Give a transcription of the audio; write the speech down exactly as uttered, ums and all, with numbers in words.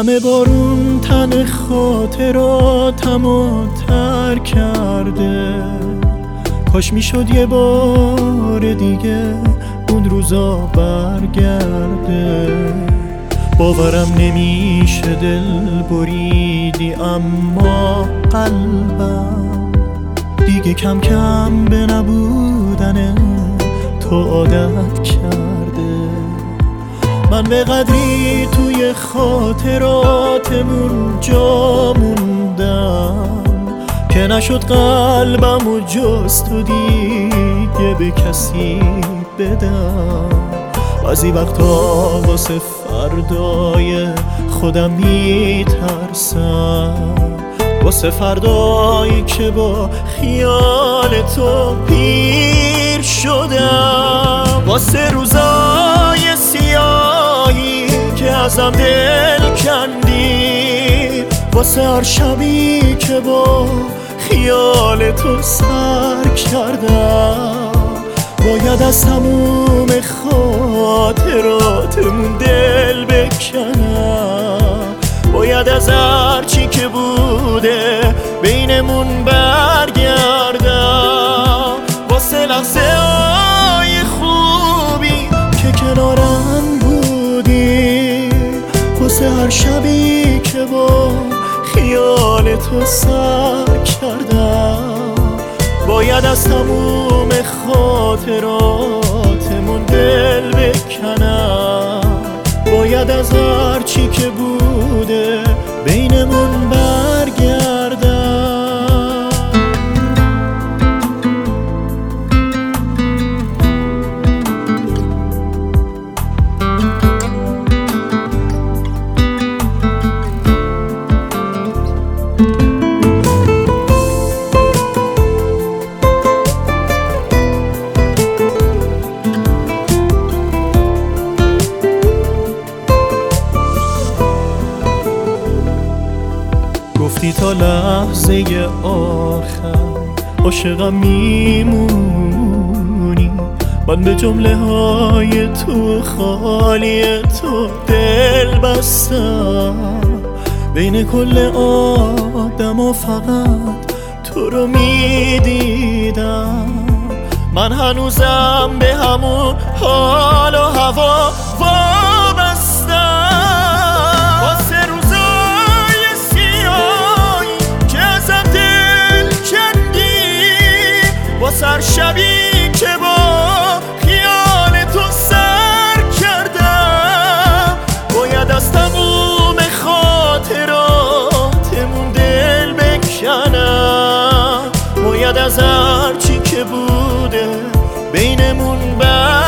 همه بارون تن خاطراتمو تر کرده. کاش میشد یه بار دیگه اون روزا برگرده. باورم نمیشه دل بریدی اما قلبم دیگه کم کم به نبودن تو عادت کرده. من به قدری توی خاطراتمون جا موندم که نشد قلبم و جز تو دیگه به کسی بدم. بعضی وقتا واسه فردای خودم میترسم، واسه فردایی که با خیال تو پیر شدم، واسه روزای سیاهی که ازم دل کندی، واسه هر شبی که با خیال تو سر کردم. باید از تموم خاطراتمون دل بکنم، باید از هرچی که بوده بینمون برگردم. واسه لحظه های خوبی که کنارم بودی، واسه هر شبی که با خیال تو سر کردم. باید از تموم خاطراتمون دل بکنم، باید از هرچی که بوده بینمون برگردم. گفتی تا لحظه آخر عاشقم میمونی، من به جمله های تو خالی تو دل بستم. بین کل آدم و فقط تو رو میدیدم. من هنوزم به همون حال و هوا وابستم. واسه روزای سیاهی که ازم دل کندی، واسه هر شبی که با خیال تو سر کردم. باید از تموم خاطراتمون دل بکنم، باید از هرچی که بوده بینمون بر